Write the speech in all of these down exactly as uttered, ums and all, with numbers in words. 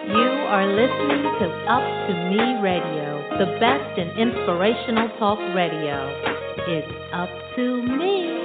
You are listening to Up to Me Radio, the best in inspirational talk radio. It's up to me.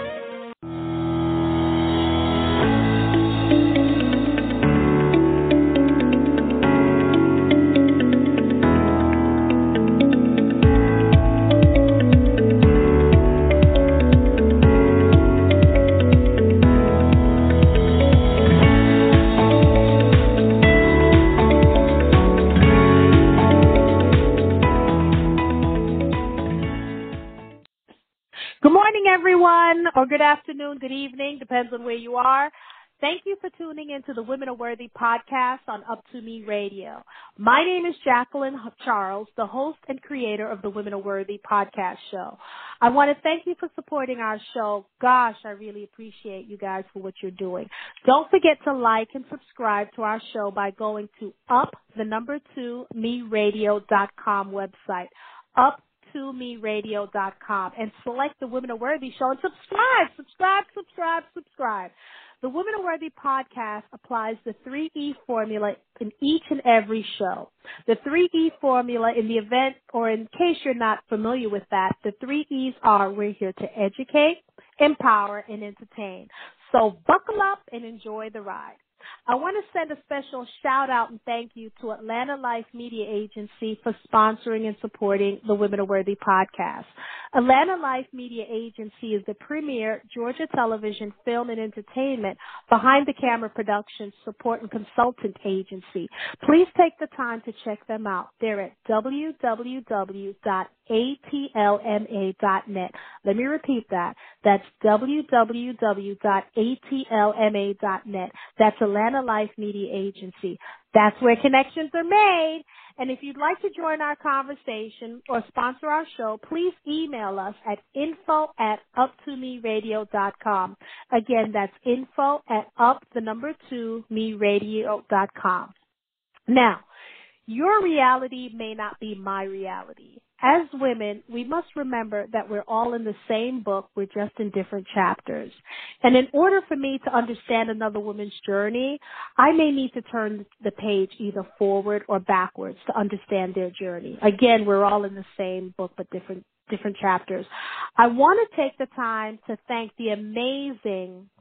Or good afternoon, good evening, depends on where you are. Thank you for tuning into the Women Are Worthy podcast on Up to Me Radio. My name is Jacqueline Charles, the host and creator of the Women Are Worthy podcast show. I want to thank you for supporting our show. Gosh, I really appreciate you guys for what you're doing. Don't forget to like and subscribe to our show by going to up the number two me radio dot com website. Up to me radio dot com and select the Women Are Worthy show and subscribe, subscribe, subscribe, subscribe. The Women Are Worthy podcast applies the three E formula in each and every show. The three E formula, in the event or in case you're not familiar with that, the three E's are: we're here to educate, empower, and entertain. So buckle up and enjoy the ride. I want to send a special shout out and thank you to Atlanta Life Media Agency for sponsoring and supporting the Women Are Worthy podcast. Atlanta Life Media Agency is the premier Georgia television, film, and entertainment behind the camera production support and consultant agency. Please take the time to check them out. They're at w w w dot a t l m a dot net. Let me repeat that. That's w w w dot a t l m a dot net. That's Atlanta Life Media Agency. That's where connections are made. And if you'd like to join our conversation or sponsor our show, please email us at info at up to me radio dot com. Again, that's info at up the number two me radio dot com. Now, your reality may not be my reality. As women, we must remember that we're all in the same book. We're just in different chapters. And in order for me to understand another woman's journey, I may need to turn the page either forward or backwards to understand their journey. Again, we're all in the same book, but different different chapters. I want to take the time to thank the amazing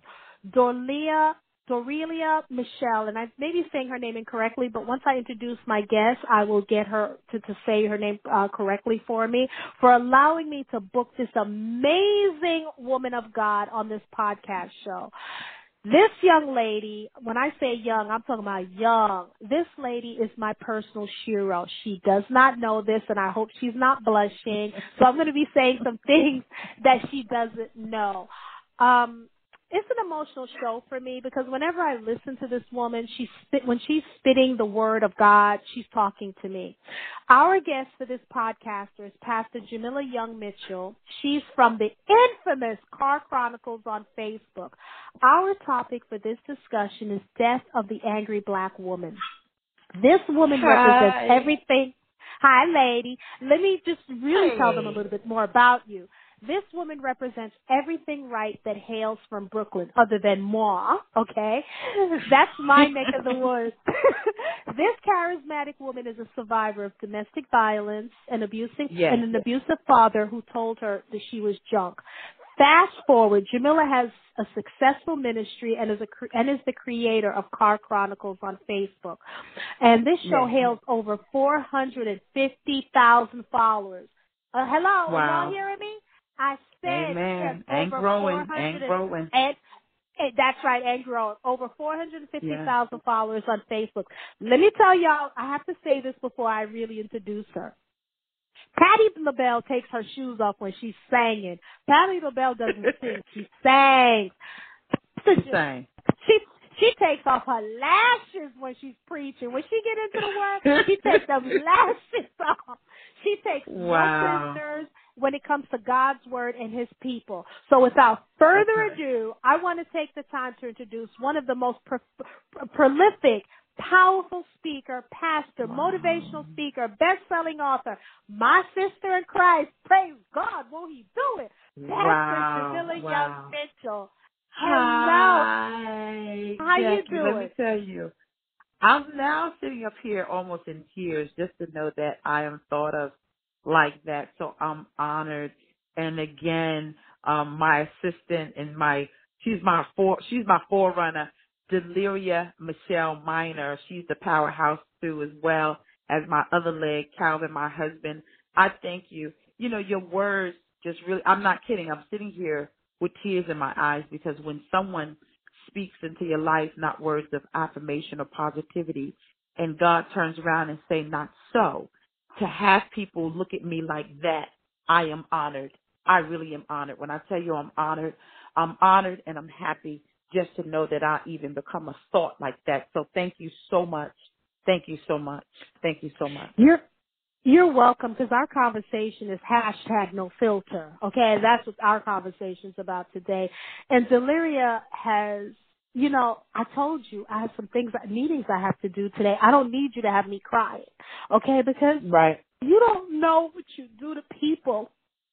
Dorlia Dorelia Michelle, and I may be saying her name incorrectly, but once I introduce my guest, I will get her to, to say her name uh, correctly for me, for allowing me to book this amazing woman of God on this podcast show. This young lady, when I say young, I'm talking about young. This lady is my personal shiro. She does not know this, and I hope she's not blushing. So I'm going to be saying some things that she doesn't know. Um, It's an emotional show for me because whenever I listen to this woman, she spit, when she's spitting the word of God, she's talking to me. Our guest for this podcaster is Pastor Jamila Young Mitchell. She's from the infamous Car Chronicles on Facebook. Our topic for this discussion is Death of the Angry Black Woman. This woman Hi. represents everything. Hi, lady. Let me just really hey. tell them a little bit more about you. This woman represents everything right that hails from Brooklyn, other than moi, okay? That's my neck of the woods. This charismatic woman is a survivor of domestic violence and abusing yes. and an abusive father who told her that she was junk. Fast forward, Jamila has a successful ministry and is a and is the creator of Car Chronicles on Facebook. And this show yes. hails over four hundred fifty thousand followers. Uh, hello, wow. Are y'all hearing me? I said Amen. And growing, and growing. And, and that's right, and growing. Over four hundred fifty thousand yeah. followers on Facebook. Let me tell y'all, I have to say this before I really introduce her. Patti LaBelle takes her shoes off when she's singing. Patti LaBelle doesn't sing, she sings. She sang. She She takes off her lashes when she's preaching. When she get into the word, she takes them lashes off. She takes wow. no prisoners when it comes to God's word and his people. So without further okay. ado, I want to take the time to introduce one of the most pro- pro- prolific, powerful speaker, pastor, wow. motivational speaker, best-selling author, my sister in Christ. Praise God, won't he do it? Pastor Wow. Jamila wow. Young Mitchell. Hello. Hi. How Jackie, you doing? Let me tell you, I'm now sitting up here almost in tears just to know that I am thought of like that. So I'm honored. And again, um, my assistant and my, she's my for, she's my forerunner, Deliria Michelle Minor. She's the powerhouse too, as well as my other leg, Calvin, my husband. I thank you. You know, your words just really, I'm not kidding. I'm sitting here with tears in my eyes because when someone speaks into your life, not words of affirmation or positivity, and God turns around and say, not so, to have people look at me like that, I am honored. I really am honored. When I tell you I'm honored, I'm honored and I'm happy just to know that I even become a thought like that. So thank you so much. Thank you so much. Thank you so much. You're You're welcome, because our conversation is hashtag no filter. Okay, that's what our conversation's about today. And Deliria has, you know, I told you I have some things, meetings I have to do today. I don't need you to have me crying, okay? Because Right. you don't know what you do to people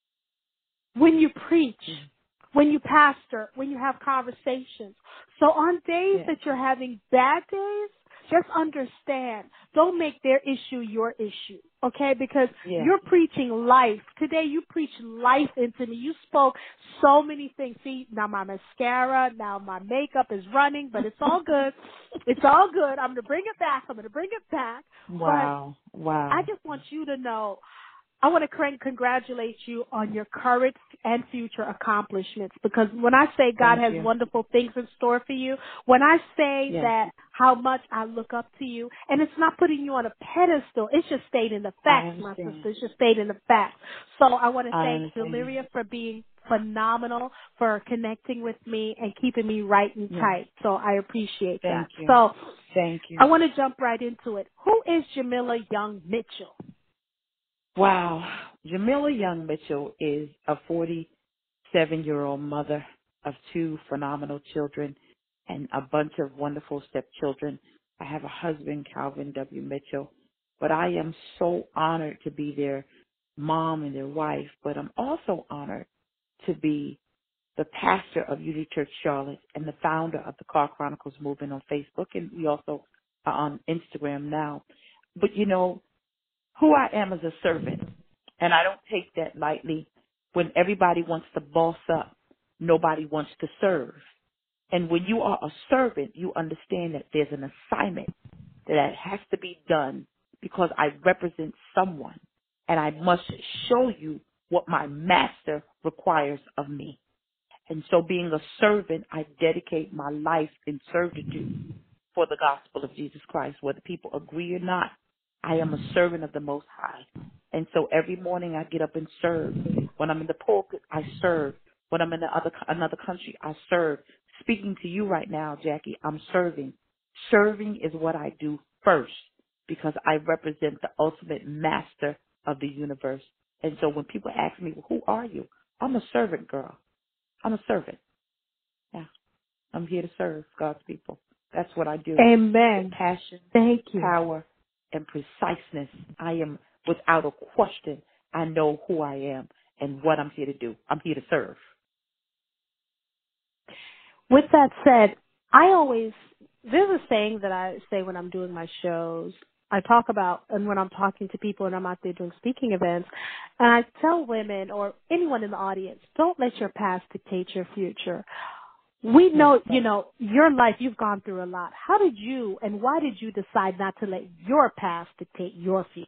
when you preach, when you pastor, when you have conversations. So on days Yeah. that you're having bad days, just understand. Don't make their issue your issue, okay? Because Yeah. you're preaching life. Today you preached life into me. You spoke so many things. See, now my mascara, now my makeup is running, but it's all good. It's all good. I'm going to bring it back. I'm going to bring it back. Wow. But wow. I just want you to know, I want to congratulate you on your current and future accomplishments, because when I say God Thank has you. wonderful things in store for you, when I say Yes. that how much I look up to you, and it's not putting you on a pedestal, it's just stating the facts, my sister. It's just stating the facts. So I want to I thank Deliria for being phenomenal, for connecting with me and keeping me right and yes. tight. So I appreciate Thank that. you. So Thank you. I want to jump right into it. Who is Jamila Young Mitchell? Wow. Jamila Young Mitchell is a forty-seven-year-old mother of two phenomenal children and a bunch of wonderful stepchildren. I have a husband, Calvin W. Mitchell, but I am so honored to be their mom and their wife, but I'm also honored to be the pastor of Unity Church Charlotte and the founder of the Car Chronicles movement on Facebook, and we also are on Instagram now. But, you know, who I am as a servant, and I don't take that lightly. When everybody wants to boss up, nobody wants to serve. And when you are a servant, you understand that there's an assignment that has to be done because I represent someone, and I must show you what my master requires of me. And so being a servant, I dedicate my life in servitude for the gospel of Jesus Christ, whether people agree or not. I am a servant of the Most High. And so every morning I get up and serve. When I'm in the pulpit, I serve. When I'm in the other, another country, I serve. Speaking to you right now, Jackie, I'm serving. Serving is what I do first because I represent the ultimate master of the universe. And so when people ask me, well, who are you? I'm a servant girl. I'm a servant. Yeah. I'm here to serve God's people. That's what I do. Amen. With passion, Thank you. power, and preciseness. I am, without a question, I know who I am and what I'm here to do. I'm here to serve. With that said, I always, there's a saying that I say when I'm doing my shows. I talk about, and when I'm talking to people and I'm out there doing speaking events, and I tell women or anyone in the audience, don't let your past dictate your future. We know, you know, your life, you've gone through a lot. How did you and why did you decide not to let your past dictate your future?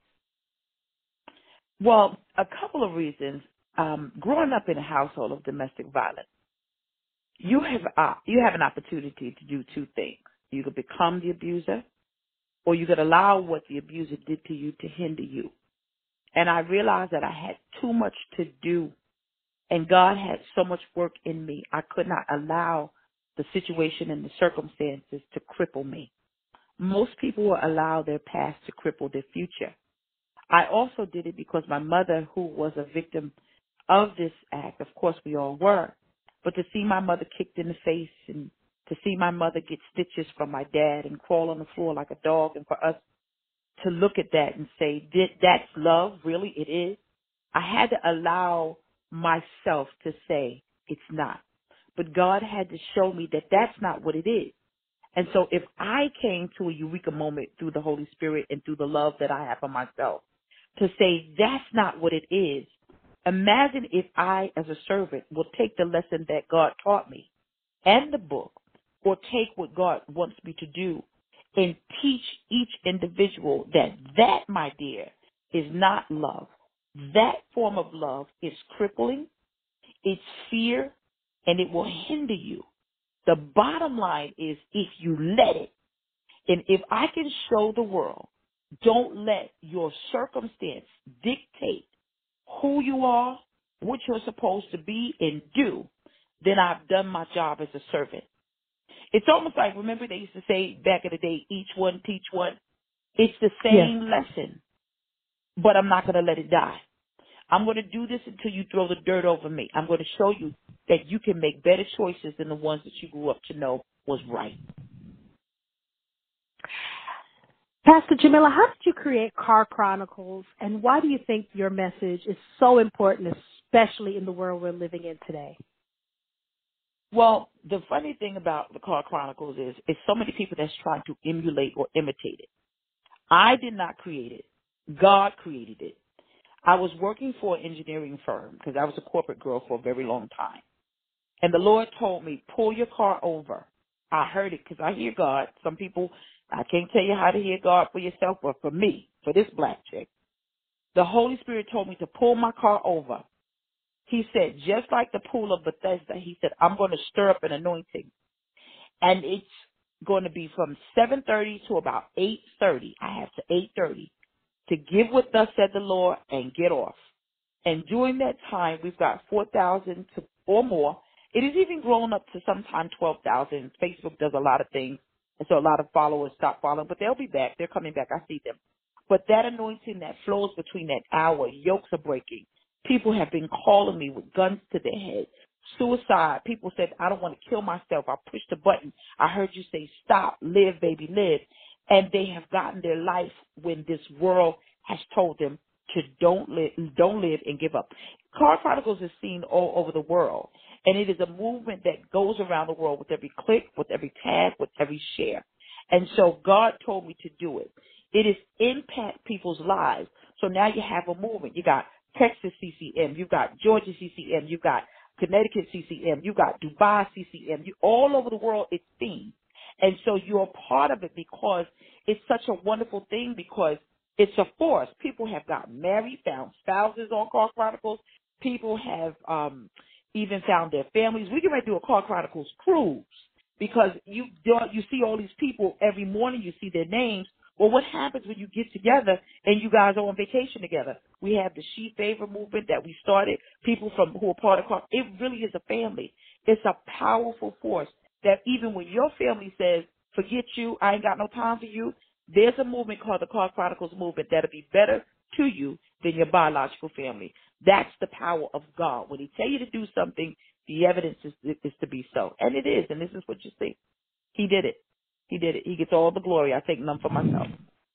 Well, a couple of reasons. Um, growing up in a household of domestic violence, you have uh, you have an opportunity to do two things. You could become the abuser, or you could allow what the abuser did to you to hinder you. And I realized that I had too much to do, and God had so much work in me. I could not allow the situation and the circumstances to cripple me. Most people will allow their past to cripple their future. I also did it because my mother, who was a victim of this act, of course we all were, but to see my mother kicked in the face and to see my mother get stitches from my dad and crawl on the floor like a dog, and for us to look at that and say, that's love, really, it is. I had to allow myself to say, it's not. But God had to show me that that's not what it is. And so if I came to a eureka moment through the Holy Spirit and through the love that I have for myself to say that's not what it is, imagine if I, as a servant, will take the lesson that God taught me and the book, or take what God wants me to do and teach each individual that that, my dear, is not love. That form of love is crippling, it's fear, and it will hinder you. The bottom line is if you let it, and if I can show the world, don't let your circumstance dictate who you are, what you're supposed to be and do, then I've done my job as a servant. It's almost like, remember they used to say back in the day, each one teach one? It's the same Yes. lesson, but I'm not going to let it die. I'm going to do this until you throw the dirt over me. I'm going to show you that you can make better choices than the ones that you grew up to know was right. Pastor Jamila, how did you create Car Chronicles, and why do you think your message is so important, especially in the world we're living in today? Well, the funny thing about the Car Chronicles is, is so many people that's trying to emulate or imitate it. I did not create it. God created it. I was working for an engineering firm because I was a corporate girl for a very long time. And the Lord told me, pull your car over. I heard it because I hear God. Some people, I can't tell you how to hear God for yourself, but for me, for this black chick, the Holy Spirit told me to pull my car over. He said, just like the pool of Bethesda, he said, I'm going to stir up an anointing. And it's going to be from seven thirty to about eight thirty. I have to eight thirty to give what thus said the Lord and get off. And during that time, we've got four thousand to or more. It has even grown up to sometimes twelve thousand. Facebook does a lot of things. And so a lot of followers stop following, but they'll be back. They're coming back. I see them. But that anointing that flows between that hour, yokes are breaking. People have been calling me with guns to their head. Suicide. People said, I don't want to kill myself. I pushed the button. I heard you say, stop, live, baby, live. And they have gotten their life when this world has told them to don't live, don't live and give up. Car Chronicles is seen all over the world. And it is a movement that goes around the world with every click, with every tag, with every share. And so God told me to do it. It is impact people's lives. So now you have a movement. You got Texas C C M, you've got Georgia C C M, you've got Connecticut C C M, you've got Dubai C C M. You, all over the world it's seen. And so you're a part of it because it's such a wonderful thing because it's a force. People have gotten married, found spouses on Car Chronicles. People have um, even found their families. We can ready to do a Car Chronicles cruise because you you see all these people every morning. You see their names. Well, what happens when you get together and you guys are on vacation together? We have the She Favor movement that we started. People from who are part of Car. It really is a family. It's a powerful force that even when your family says, forget you, I ain't got no time for you, there's a movement called the Car Chronicles movement that'll be better to you than your biological family. That's the power of God. When he tell you to do something, the evidence is, is to be so. And it is, and this is what you see. He did it. He did it. He gets all the glory. I take none for myself.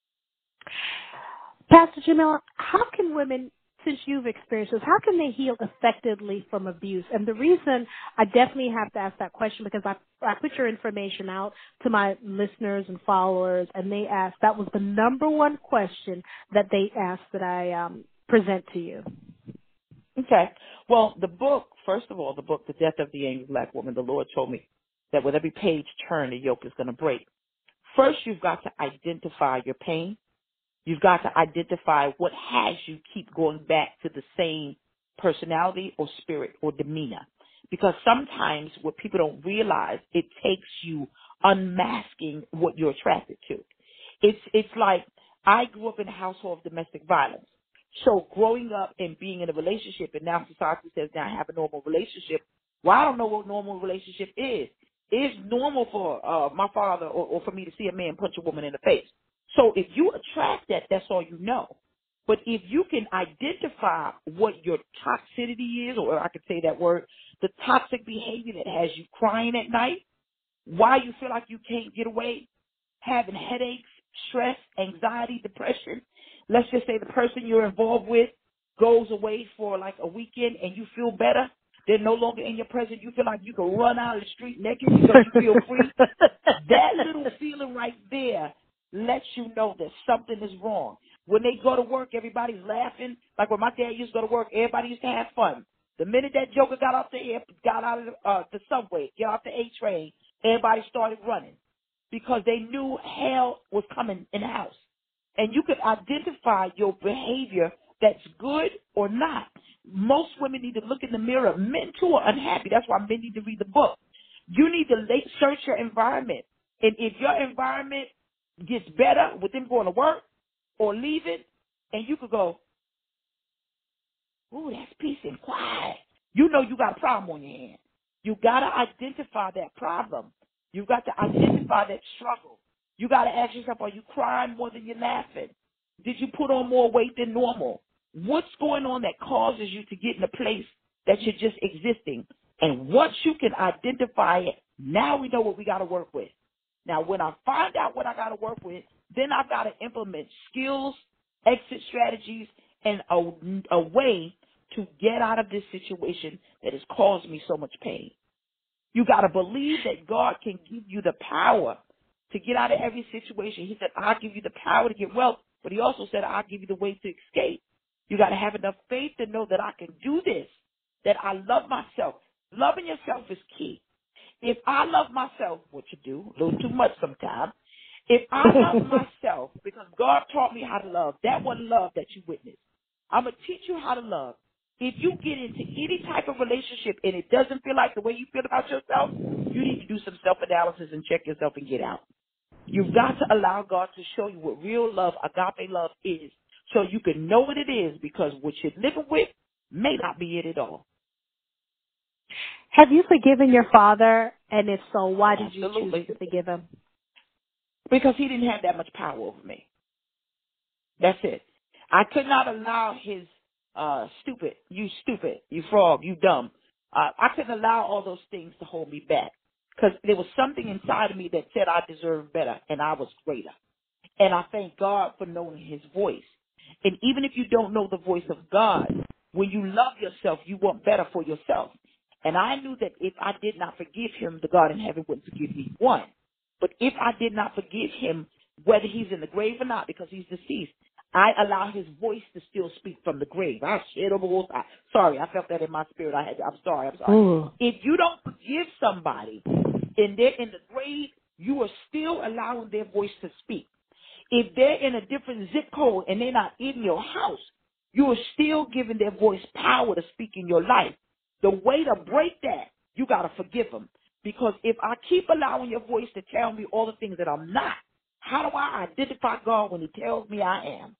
Pastor Jamila, how can women, since you've experienced this, how can they heal effectively from abuse? And the reason I definitely have to ask that question because I, I put your information out to my listeners and followers, and they asked, that was the number one question that they asked that I um, present to you. Okay. Well, the book, first of all, the book, The Death of the Angry Black Woman, the Lord told me that with every page turned, the yoke is going to break. First, you've got to identify your pain. You've got to identify what has you keep going back to the same personality or spirit or demeanor. Because sometimes what people don't realize, it takes you unmasking what you're attracted to. It's, it's like I grew up in a household of domestic violence. So growing up and being in a relationship, and now society says now I have a normal relationship. Well, I don't know what normal relationship is. It's normal for uh, my father or, or for me to see a man punch a woman in the face. So if you attract that, that's all you know. But if you can identify what your toxicity is, or I could say that word, the toxic behavior that has you crying at night, why you feel like you can't get away, having headaches, stress, anxiety, depression. Let's just say the person you're involved with goes away for like a weekend and you feel better. They're no longer in your presence. You feel like you can run out of the street naked because you feel free. That little feeling right there lets you know that something is wrong. When they go to work, everybody's laughing. Like when my dad used to go to work, everybody used to have fun. The minute that joker got off the air, got out of the, uh, the subway, get off the A train, everybody started running because they knew hell was coming in the house. And you could identify your behavior that's good or not. Most women need to look in the mirror. Men, too, are unhappy. That's why men need to read the book. You need to search your environment. And if your environment gets better with them going to work or leaving, and you could go, ooh, that's peace and quiet, you know you got a problem on your hands. You got to identify that problem. You got to identify that struggle. You got to ask yourself, are you crying more than you're laughing? Did you put on more weight than normal? What's going on that causes you to get in a place that you're just existing? And once you can identify it, now we know what we got to work with. Now, when I find out what I got to work with, then I've got to implement skills, exit strategies, and a, a way to get out of this situation that has caused me so much pain. You got to believe that God can give you the power to get out of every situation. He said, I'll give you the power to get wealth, but he also said, I'll give you the way to escape. You got to have enough faith to know that I can do this, that I love myself. Loving yourself is key. If I love myself, what you do, a little too much sometimes, if I love myself, because God taught me how to love, that one love that you witnessed, I'm going to teach you how to love. If you get into any type of relationship and it doesn't feel like the way you feel about yourself, you need to do some self-analysis and check yourself and get out. You've got to allow God to show you what real love, agape love is, so you can know what it is, because what you're living with may not be it at all. Have you forgiven your father? And if so, why did Absolutely. you choose to forgive him? Because he didn't have that much power over me. That's it. I could not allow his uh, stupid, you stupid, you frog, you dumb. Uh, I couldn't allow all those things to hold me back, because there was something inside of me that said I deserved better and I was greater. And I thank God for knowing his voice. And even if you don't know the voice of God, when you love yourself, you want better for yourself. And I knew that if I did not forgive him, the God in heaven wouldn't forgive me, one. But if I did not forgive him, whether he's in the grave or not, because he's deceased, I allow his voice to still speak from the grave. I shit over both sides. Sorry, I felt that in my spirit. I had. I'm sorry. I'm sorry. Ooh. If you don't forgive somebody and they're in the grave, you are still allowing their voice to speak. If they're in a different zip code and they're not in your house, you are still giving their voice power to speak in your life. The way to break that, you got to forgive them. Because if I keep allowing your voice to tell me all the things that I'm not, how do I identify God when he tells me I am?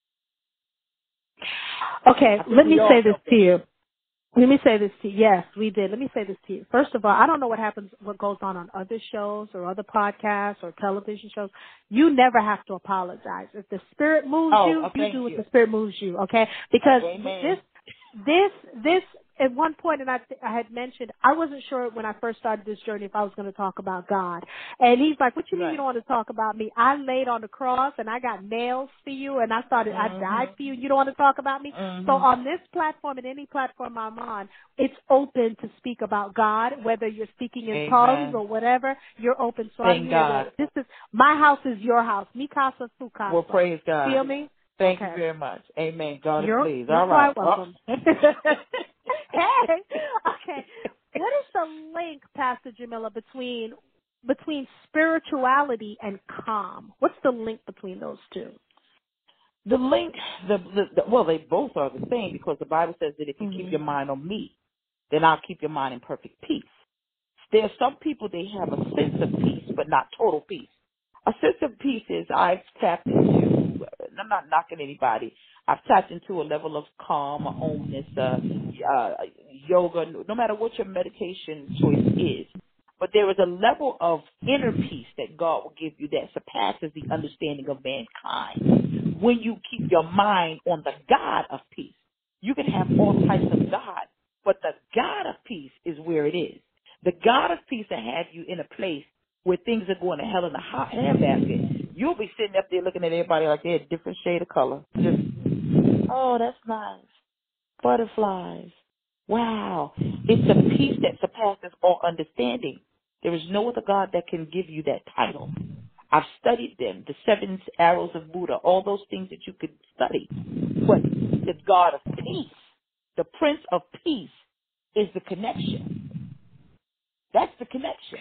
Okay, let me say this to you. Let me say this to you. Yes, we did. Let me say this to you. First of all, I don't know what happens, what goes on on other shows or other podcasts or television shows. You never have to apologize. If the Spirit moves oh, you, oh, you do you. what the Spirit moves you, okay? Because Amen. this, this, this, at one point, and I, I had mentioned, I wasn't sure when I first started this journey if I was going to talk about God. And he's like, what you mean right. you don't want to talk about me? I laid on the cross and I got nails for you and I started, mm-hmm. I died for you. You don't want to talk about me? Mm-hmm. So on this platform and any platform I'm on, it's open to speak about God, whether you're speaking in Amen. tongues or whatever, you're open. So Thank I'm here. God. To, this is, my house is your house. Mi casa, su casa. Well, praise God. Feel me? Thank okay. you very much. Amen. God you're, is pleased. You're All right. quite welcome. Oh. Hey, okay. What is the link, Pastor Jamila, between between spirituality and calm? What's the link between those two? The link, the, the, the well, they both are the same, because the Bible says that if you mm-hmm. keep your mind on me, then I'll keep your mind in perfect peace. There are some people, they have a sense of peace, but not total peace. A sense of peace is I've tapped into, I'm not knocking anybody, I've tapped into a level of calm, or omness, uh, uh, yoga, no matter what your meditation choice is. But there is a level of inner peace that God will give you that surpasses the understanding of mankind when you keep your mind on the God of peace. You can have all types of God, but the God of peace is where it is. The God of peace that has you in a place where things are going to hell in a hot handbasket. You'll be sitting up there looking at everybody like they're a different shade of color. Just, oh, that's nice. Butterflies. Wow. It's a peace that surpasses all understanding. There is no other God that can give you that title. I've studied them, the seven arrows of Buddha, all those things that you could study. But the God of peace, the Prince of Peace, is the connection. That's the connection.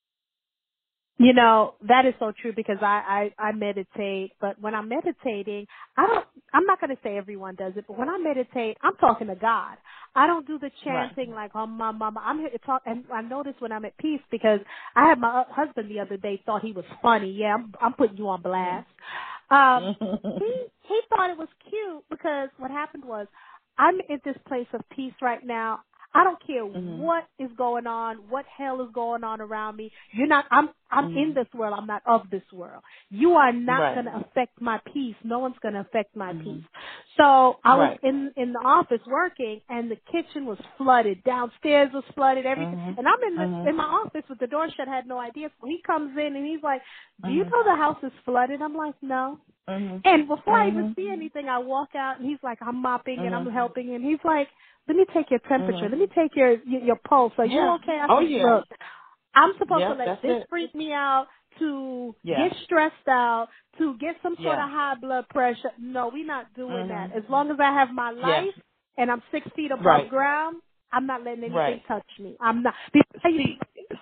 You know, that is so true because I, I, I meditate, but when I'm meditating, I don't, I'm not going to say everyone does it, but when I meditate, I'm talking to God. I don't do the chanting right. like, oh, my mama. I'm here to talk, and I notice when I'm at peace because I had my husband the other day thought he was funny. Yeah, I'm, I'm putting you on blast. Um, he, he thought it was cute because what happened was I'm in this place of peace right now. I don't care mm-hmm. what is going on, what hell is going on around me. You're not, I'm, I'm mm-hmm. in this world. I'm not of this world. You are not right. going to affect my peace. No one's going to affect my mm-hmm. peace. So I was right. in, in the office working and the kitchen was flooded. Downstairs was flooded, everything. Mm-hmm. And I'm in the, mm-hmm. in my office with the door shut, had no idea. So he comes in and he's like, do mm-hmm. you know the house is flooded? I'm like, no. Mm-hmm. And before mm-hmm. I even see anything, I walk out and he's like, I'm mopping mm-hmm. and I'm helping him. He's like, let me take your temperature. Mm-hmm. Let me take your your, your pulse. Are yeah. you okay? I oh, said, yeah. look, I'm supposed yeah, to let this it. freak me out, to yeah. get stressed out, to get some sort yeah. of high blood pressure. No, we're not doing mm-hmm. that. As long as I have my life yeah. and I'm six feet above right. ground, I'm not letting anything right. touch me. I'm not. See,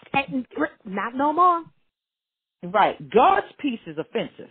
not no more. Right. God's peace is offensive.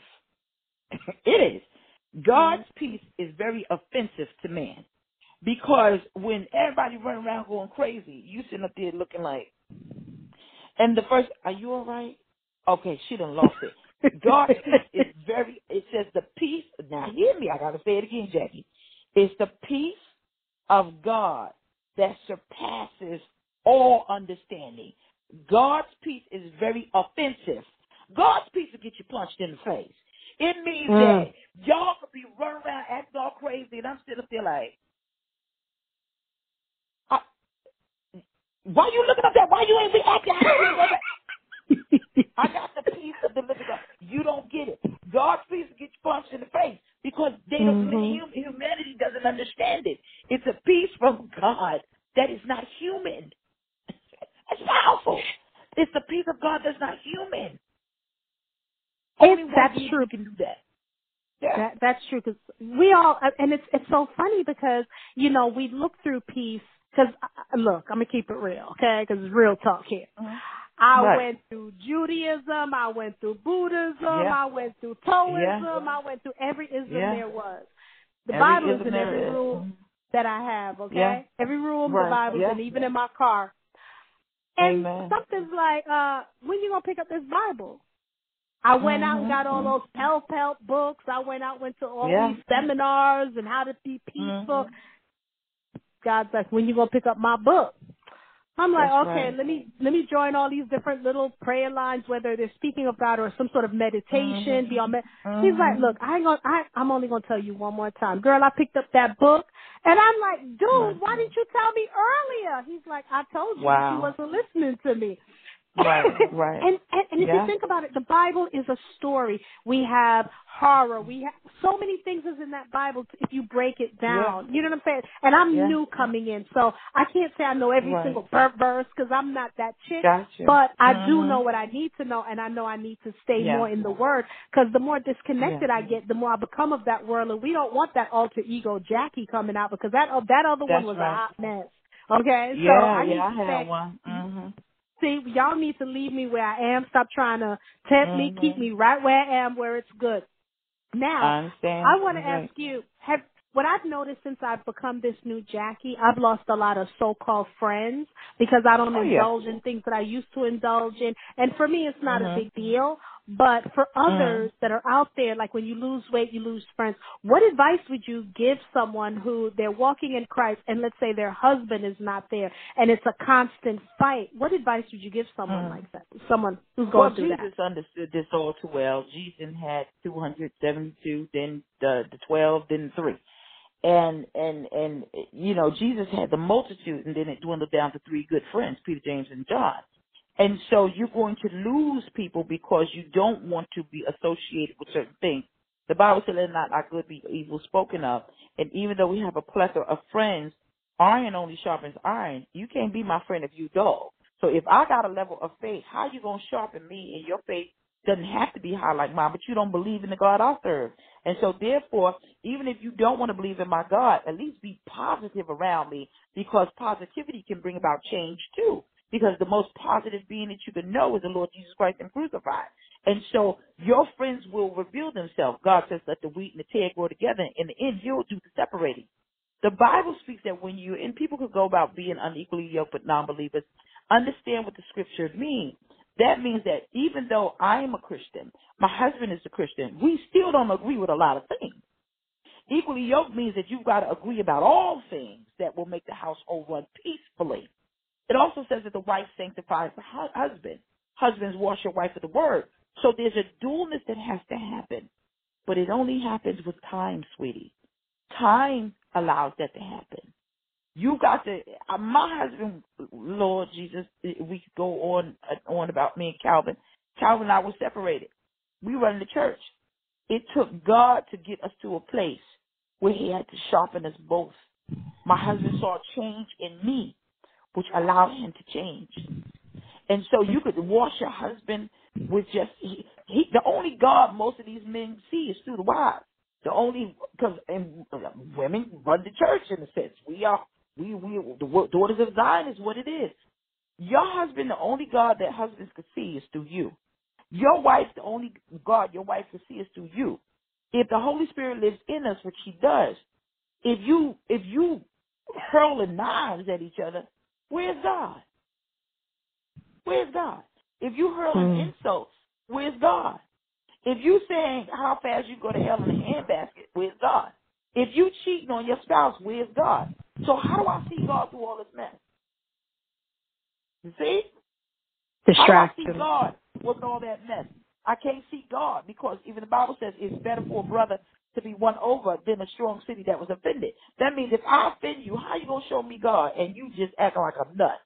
It is. God's mm-hmm. peace is very offensive to man. Because when everybody running around going crazy, you sitting up there looking like, and the first, are you all right? Okay, she done lost it. God's peace is very, it says the peace, now hear me, I got to say it again, Jackie. It's the peace of God that surpasses all understanding. God's peace is very offensive. God's peace will get you punched in the face. It means mm. that y'all could be running around acting all crazy, and I'm sitting up there like, I, why you looking up there? Why you ain't reacting? I got the peace of the living God. You don't get it. God's peace will get you punched in the face because they don't, mm-hmm. humanity doesn't understand it. It's a peace from God that is not human. It's powerful. It's the peace of God that's not human. Only one that's true. true. Can do that. Yeah. That, that's true because we all, and it's it's so funny because, you know, we look through peace because, uh, look, I'm going to keep it real, okay, because it's real talk here. Mm-hmm. I right. went through Judaism, I went through Buddhism, yeah. I went through Taoism, yeah. I went through every ism yeah. there was. The every Bible is in every is. rule that I have, okay? Yeah. Every rule in right. the Bible yeah. and even in my car. And Amen. Something's like, uh, when you going to pick up this Bible? I went mm-hmm. out and got all those Pell-Pell books. I went out went to all yeah. these seminars and how to be peaceful. Mm-hmm. God's like, when you going to pick up my book? I'm like, That's okay, right. let me let me join all these different little prayer lines, whether they're speaking of God or some sort of meditation. Mm-hmm. Beyond med- mm-hmm. He's like, look, I ain't gonna, I, I'm only going to tell you one more time. Girl, I picked up that book. And I'm like, dude, mm-hmm. why didn't you tell me earlier? He's like, I told you, wow. but you wasn't listening to me. Right, right. and and, and if yeah. you think about it, the Bible is a story. We have horror. We have so many things is in that Bible if you break it down. Yeah. You know what I'm saying? And I'm yeah. new coming in, so I can't say I know every right. single verse because I'm not that chick. Gotcha. But I mm-hmm. do know what I need to know, and I know I need to stay yeah. more in the Word because the more disconnected yeah. I get, the more I become of that world. And we don't want that alter ego Jackie coming out because that that other That's one was right. a hot mess. Okay, yeah, so I need yeah, to I stay. had one. Mm-hmm. See, y'all need to leave me where I am. Stop trying to tempt mm-hmm. me. Keep me right where I am, where it's good. Now, I understand. I want to right. ask you, have what I've noticed since I've become this new Jackie, I've lost a lot of so-called friends because I don't oh, indulge yeah. in things that I used to indulge in. And for me, it's not mm-hmm. a big deal. But for others mm-hmm. that are out there, like when you lose weight, you lose friends, what advice would you give someone who they're walking in Christ and let's say their husband is not there and it's a constant fight? What advice would you give someone mm-hmm. like that? Someone who's going well, through Jesus that? Jesus understood this all too well. Jesus had two hundred seventy-two, then the, the twelve, then three. And, and, and, you know, Jesus had the multitude and then it dwindled down to three good friends, Peter, James, and John. And so you're going to lose people because you don't want to be associated with certain things. The Bible says, let not our good be evil spoken of. And even though we have a plethora of friends, iron only sharpens iron. You can't be my friend if you dull. So if I got a level of faith, how you going to sharpen me, and your faith doesn't have to be high like mine, but you don't believe in the God I serve. And so therefore, even if you don't want to believe in my God, at least be positive around me, because positivity can bring about change too. Because the most positive being that you can know is the Lord Jesus Christ and crucified. And so your friends will reveal themselves. God says, let the wheat and the tare grow together. In the end, he'll do the separating. The Bible speaks that when you, and people could go about being unequally yoked with non-believers, understand what the scriptures mean. That means that even though I am a Christian, my husband is a Christian, we still don't agree with a lot of things. Equally yoked means that you've got to agree about all things that will make the household run peacefully. It also says that the wife sanctifies the husband. Husbands, wash your wife with the word. So there's a dualness that has to happen. But it only happens with time, sweetie. Time allows that to happen. You got to, uh, my husband, Lord Jesus, we could go on uh, on about me and Calvin. Calvin and I were separated. We run the church. It took God to get us to a place where he had to sharpen us both. My husband saw a change in me, which allowed him to change. And so you could wash your husband with just, he, he, the only God most of these men see is through the wives. The only, because and women run the church in a sense. We are, we, we, the daughters of Zion is what it is. Your husband, the only God that husbands could see is through you. Your wife, the only God your wife could see is through you. If the Holy Spirit lives in us, which he does, if you, if you hurling knives at each other, where's God? Where's God? If you hurling mm. insults, where's God? If you saying how fast you go to hell in a handbasket, where's God? If you cheating on your spouse, where's God? So how do I see God through all this mess? You see? Distraction. How do I see God with all that mess? I can't see God because even the Bible says it's better for a brother to be won over than a strong city that was offended. That means if I offend you, how you going to show me God and you just acting like a nut?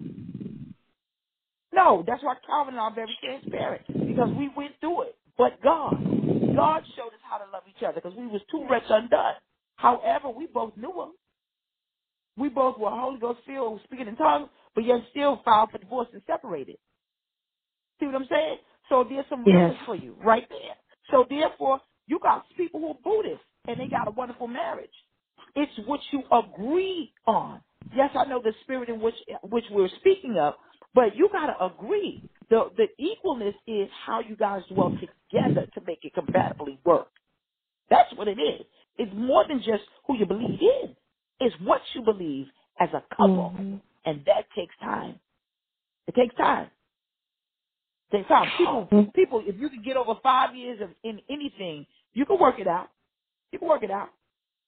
No, that's why Calvin and I are very transparent, because we went through it. But God, God showed us how to love each other because we was too wretched undone. However, we both knew him. We both were Holy Ghost filled, speaking in tongues, but yet still filed for divorce and separated. See what I'm saying? So there's some yes. realness for you right there. So therefore, you got people who are Buddhists, and they got a wonderful marriage. It's what you agree on. Yes, I know the spirit in which which we're speaking of, but you got to agree. The the equalness is how you guys dwell together to make it compatibly work. That's what it is. It's more than just who you believe in. It's what you believe as a couple, mm-hmm. and that takes time. It takes time. It takes time. People, mm-hmm. people. If you can get over five years of in anything, you can work it out. You can work it out.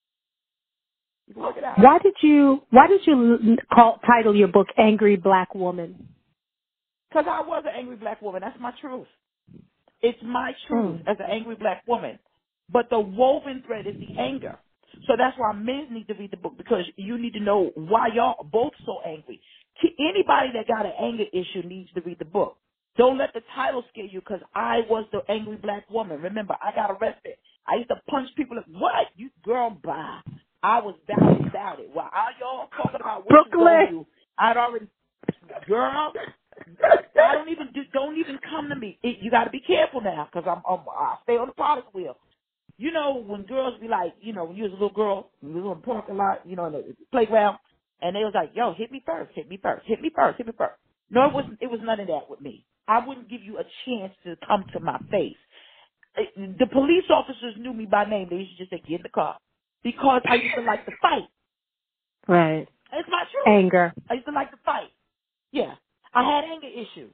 You can work it out. Why did you Why did you call title your book "Angry Black Woman"? Because I was an angry black woman. That's my truth. It's my truth mm. as an angry black woman. But the woven thread is the anger. So that's why men need to read the book, because you need to know why y'all are both so angry. Anybody that got an anger issue needs to read the book. Don't let the title scare you, because I was the angry black woman. Remember, I got arrested. I used to punch people. Like, what? You girl, blah. I was about it, about it. While all y'all talking about what you gonna do, I'd already, girl, I don't even do, don't even come to me. It, you got to be careful now, because I'm, I'm I stay on the product wheel. You know, when girls be like, you know, when you was a little girl, you was on the parking lot, you know, in the playground, and they was like, yo, hit me first, hit me first, hit me first, hit me first. No, it wasn't. It was none of that with me. I wouldn't give you a chance to come to my face. It, the police officers knew me by name. They used to just say, get in the car, because I used to like to fight. Right. It's my truth. Anger. I used to like to fight. Yeah. I had anger issues.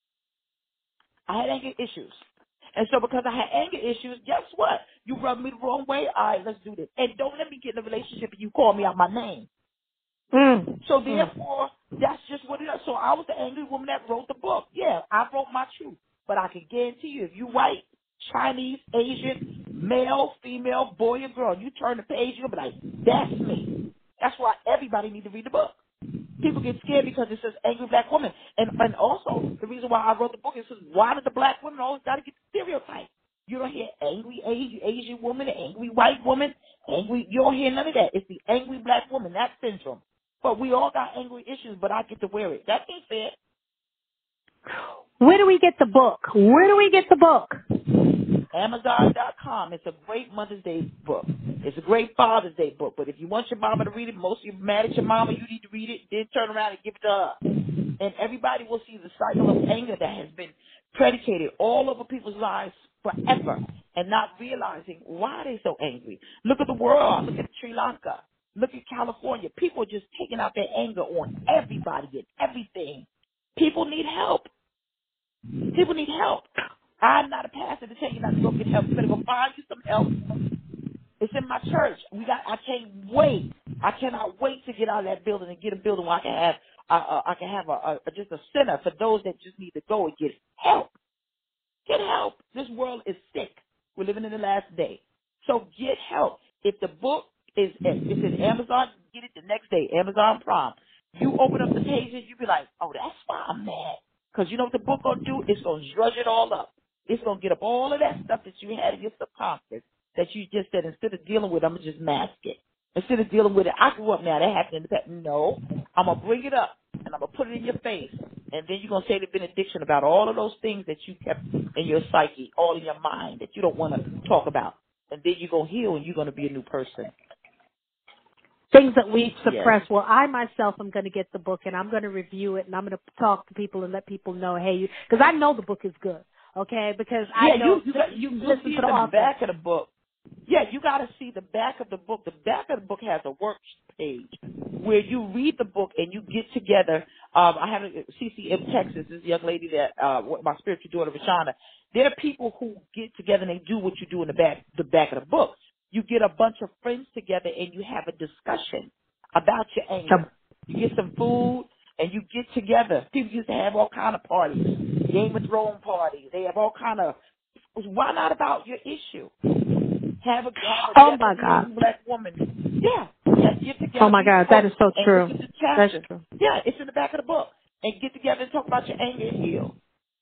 I had anger issues. And so because I had anger issues, guess what? You rubbed me the wrong way. All right, let's do this. And don't let me get in a relationship and you call me out my name. Mm. So therefore, mm. that's just what it is. So I was the angry woman that wrote the book. Yeah, I wrote my truth. But I can guarantee you, if you white, Chinese, Asian, male, female, boy or girl, you turn the page, you'll be like, that's me. That's why everybody needs to read the book. People get scared because it says angry black woman. And and also, the reason why I wrote the book is because why does the black woman always got to get the stereotype? You don't hear angry Asian, Asian woman, angry white woman, Angry, you don't hear none of that. It's the angry black woman, that syndrome. But we all got angry issues, but I get to wear it. That ain't fair. Where do we get the book? Where do we get the book? Amazon dot com. It's a great Mother's Day book. It's a great Father's Day book. But if you want your mama to read it, most of you mad at your mama, you need to read it, then turn around and give it to her. And everybody will see the cycle of anger that has been predicated all over people's lives forever and not realizing why they're so angry. Look at the world. Look at Sri Lanka. Look at California. People are just taking out their anger on everybody and everything. People need help. People need help. I'm not a pastor to tell you not to go get help. You better go find you some help. It's in my church. We got. I can't wait. I cannot wait to get out of that building and get a building where I can have. Uh, I can have a, a just a center for those that just need to go and get help. Get help. This world is sick. We're living in the last day. So get help. If the book is it's in Amazon, get it the next day. Amazon Prime. You open up the pages, you be like, oh, that's why I'm mad. Because you know what the book going to do? It's going to drudge it all up. It's going to get up all of that stuff that you had in your subconscious that you just said, instead of dealing with it, I'm going to just mask it. Instead of dealing with it, I grew up now, that happened in the past. No, I'm going to bring it up, and I'm going to put it in your face. And then you're going to say the benediction about all of those things that you kept in your psyche, all in your mind that you don't want to talk about. And then you're going to heal, and you're going to be a new person. Things that we suppress. Yes. Well, I myself am going to get the book, and I'm going to review it, and I'm going to talk to people and let people know, hey, you, because I know the book is good, okay? Because I yeah, know you you, got, you listen see to the, the author. back of the book. Yeah, you got to see the back of the book. The back of the book has a work page where you read the book and you get together. Um, I have a C C M Texas. This young lady that uh, my spiritual daughter, Rashana. There are people who get together and they do what you do in the back the back of the book. You get a bunch of friends together and you have a discussion about your anger. You get some food and you get together. People used to have all kind of parties, Game of Thrones parties. They have all kind of. Why not about your issue? Have a, have a oh my God, black woman. Yeah, yeah, get together. Oh my God, that is so true. That's true. Yeah, it's in the back of the book. And get together and talk about your anger and heal.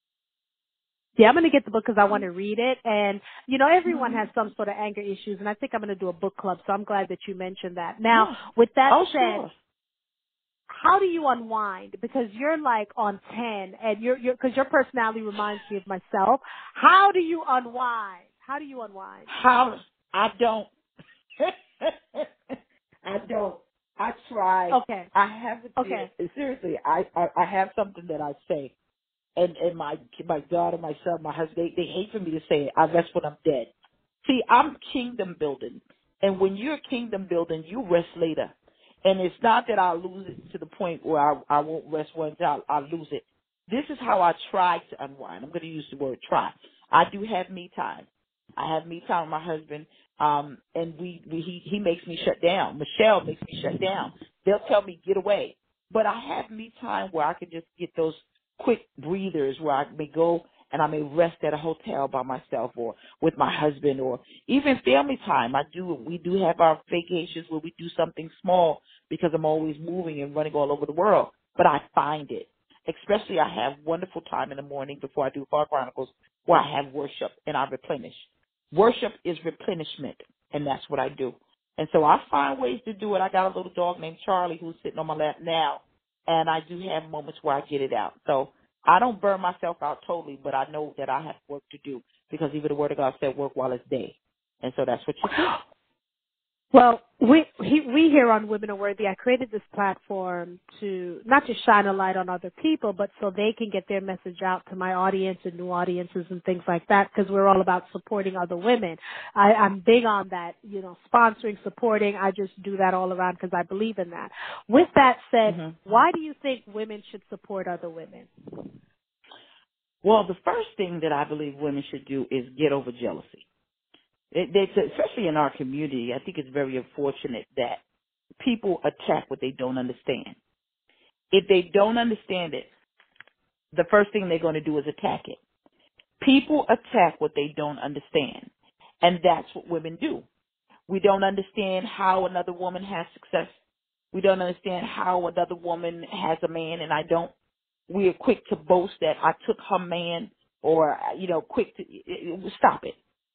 Yeah, I'm going to get the book because I want to read it. And, you know, everyone has some sort of anger issues, and I think I'm going to do a book club, so I'm glad that you mentioned that. Now, yeah. with that oh, said, sure. how do you unwind? Because you're like on ten, and you're, you're, because your personality reminds me of myself. How do you unwind? How do you unwind? How? I don't. I don't. I try. Okay. I haven't. Okay. Seriously, I, I I have something that I say, and and my my daughter, my son, my husband, they, they hate for me to say it. I rest when I'm dead. See, I'm kingdom building, and when you're kingdom building, you rest later. And it's not that I'll lose it to the point where I I won't rest once I'll, I'll lose it. This is how I try to unwind. I'm going to use the word try. I do have me time. I have me time with my husband. Um, and we, we he, he makes me shut down. Michelle makes me shut down. They'll tell me, get away. But I have me time where I can just get those quick breathers where I may go and I may rest at a hotel by myself or with my husband or even family time. I do, we do have our vacations where we do something small because I'm always moving and running all over the world. But I find it. Especially I have wonderful time in the morning before I do Far Chronicles where I have worship and I replenish. Worship is replenishment, and that's what I do. And so I find ways to do it. I got a little dog named Charlie who's sitting on my lap now, and I do have moments where I get it out. So I don't burn myself out totally, but I know that I have work to do because even the Word of God said work while it's day. And so that's what you do. Well, we he, we here on Women Are Worthy, I created this platform to not just shine a light on other people, but so they can get their message out to my audience and new audiences and things like that, because we're all about supporting other women. I, I'm big on that, you know, sponsoring, supporting. I just do that all around because I believe in that. With that said, mm-hmm. why do you think women should support other women? Well, the first thing that I believe women should do is get over jealousy. It, it's, especially in our community, I think it's very unfortunate that people attack what they don't understand. If they don't understand it, the first thing they're going to do is attack it. People attack what they don't understand, and that's what women do. We don't understand how another woman has success. We don't understand how another woman has a man, and I don't. We are quick to boast that I took her man, or, you know, quick to stop it.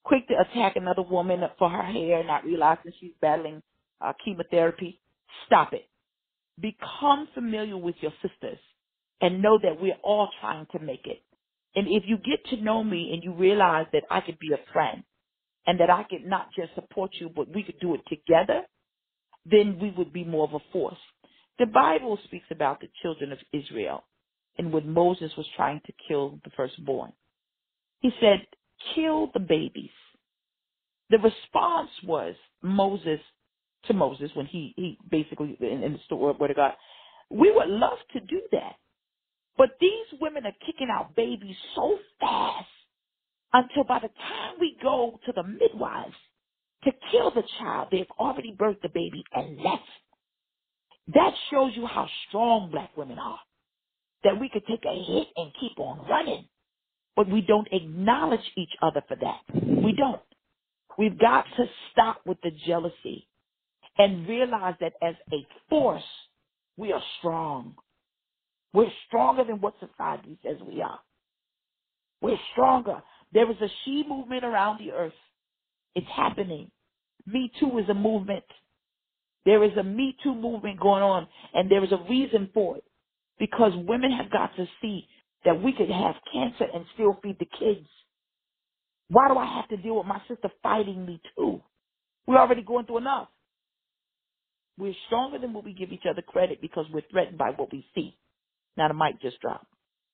quick to attack another woman for her hair, not realizing she's battling uh, chemotherapy. Stop it. Become familiar with your sisters and know that we're all trying to make it. And if you get to know me and you realize that I could be a friend and that I could not just support you, but we could do it together, then we would be more of a force. The Bible speaks about the children of Israel and when Moses was trying to kill the firstborn. He said, kill the babies. The response was Moses to Moses when he, he basically, in, in the story of Word of God, we would love to do that. But these women are kicking out babies so fast until by the time we go to the midwives to kill the child, they've already birthed the baby and left. That shows you how strong black women are, that we could take a hit and keep on running. But we don't acknowledge each other for that. We don't. We've got to stop with the jealousy and realize that as a force, we are strong. We're stronger than what society says we are. We're stronger. There is a she movement around the earth. It's happening. Me Too is a movement. There is a Me Too movement going on, and there is a reason for it. Because women have got to see that we could have cancer and still feed the kids. Why do I have to deal with my sister fighting me too? We're already going through enough. We're stronger than what we give each other credit because we're threatened by what we see. Now the mic just dropped.